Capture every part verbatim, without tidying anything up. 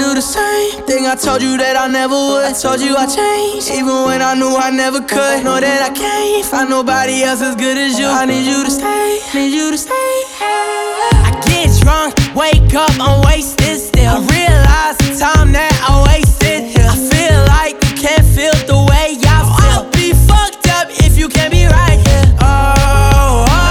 do the same thing I told you that I never would. I told you I changed, even when I knew I never could. Know that I can't find nobody else as good as you. I need you to stay, need you to stay. I get drunk, wake up, I'm wasted still. I realize the time that I wasted here. I feel like you can't feel the way I feel. I'll be fucked up if you can't be right here. Oh, oh.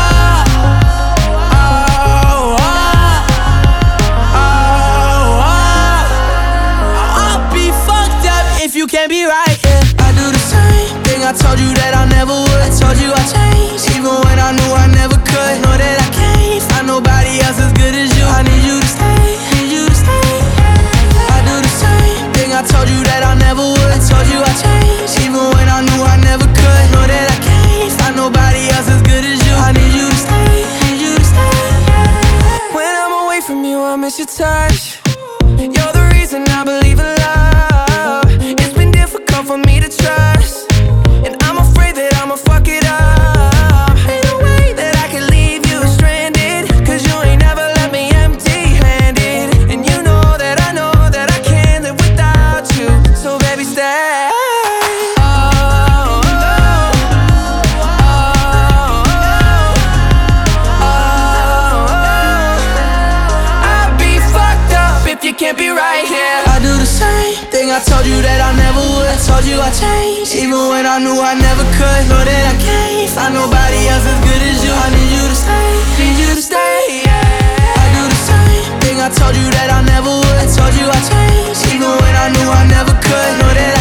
You can't be right, yeah. I do the same thing I told you that I never would. I told you I changed, even when I knew I never could. Know that I can't find nobody else as good as you. I need you to stay, need you to stay. I do the same thing I told you that I never would. I told you I changed, even when I knew I never could. Know that I can't find nobody else as good as you. I need you to stay, need you to stay. When I'm away from you, I miss your touch. You're the reason I believe in love. For me to trust, and I'm afraid that I'ma fuck it up. Ain't no way that I can leave you stranded, cause you ain't never left me empty-handed. And you know that I know that I can't live without you. So baby, stay. Oh, oh, oh, oh, oh. I'd be fucked up if you can't be right here. I do the same thing I told you that I never would. I told you I changed, even when I knew I never could. Know that I can't find nobody else as good as you. I need you to stay, need you to stay, yeah. I do the same thing I told you that I never would. I told you I changed, even when I knew I never could. Know that I